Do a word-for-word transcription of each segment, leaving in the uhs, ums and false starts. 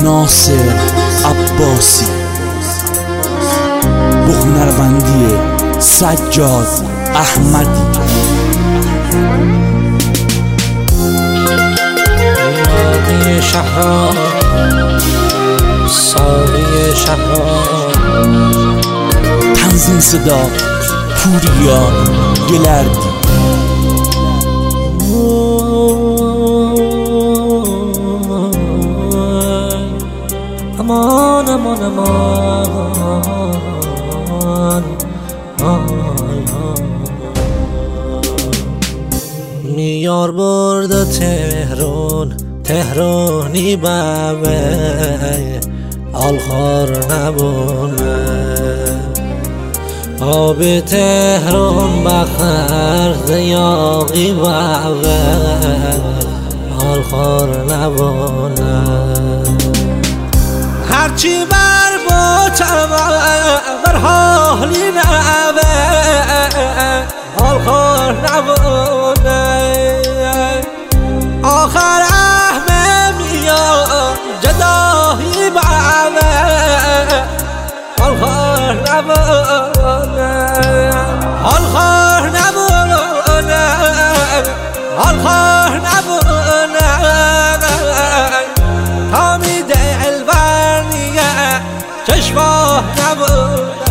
ناصر عباسی با هنرمندی سجاد احمدی. یاقی شهرام ساقی شهرام، تنظیم صدا پوریا گلردی. امان امان امان میار برده تهران تهرانی بابه آلخار نبونه آب تهران بخر زیاقی بابه آلخار نبونه هرچی بر با بر حالی نبه آلخار نبونه آخر احمه میاد جدایی بابه آلخار نبونه آلخار نبونه آلخار نبونه تا میده چشماه نبونه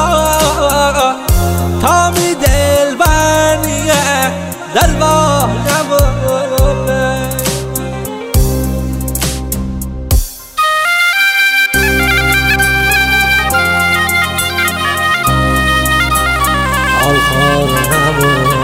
تا می دل برنیه دلواه نبونه آلخار نبونه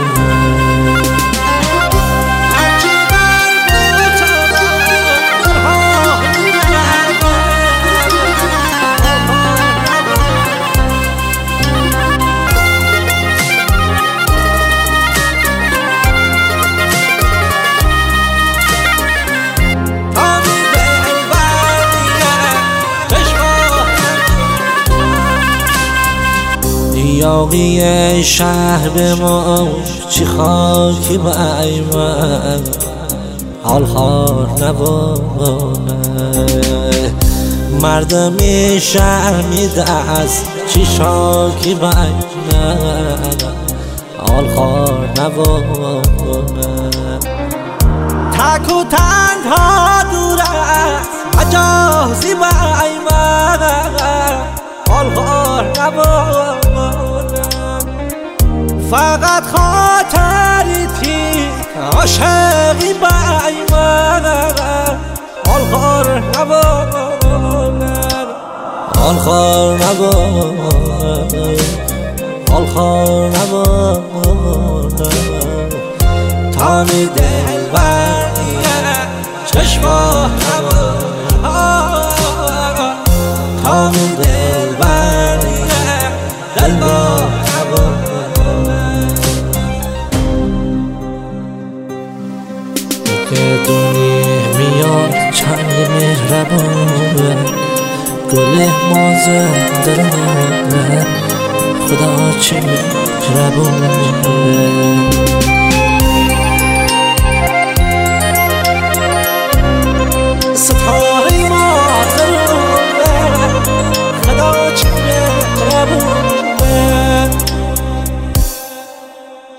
یاقی شهر به ما چی خاکی بای من آلخار نبونه مردمی شهر میده از چی شاکی بای من آلخار نبونه تک و تنها دور است مجازی بای من آلخار نبونه فقط خاطری تی عاشقی بای من آلخار نبونه آلخار نبونه آلخار نبونه تا می دل برنیه چشماه نبونه تا می دل برنیه دلباه نبونه که دنیا میاد چند مهربونه گل مازندرانه خدا چه مهربونه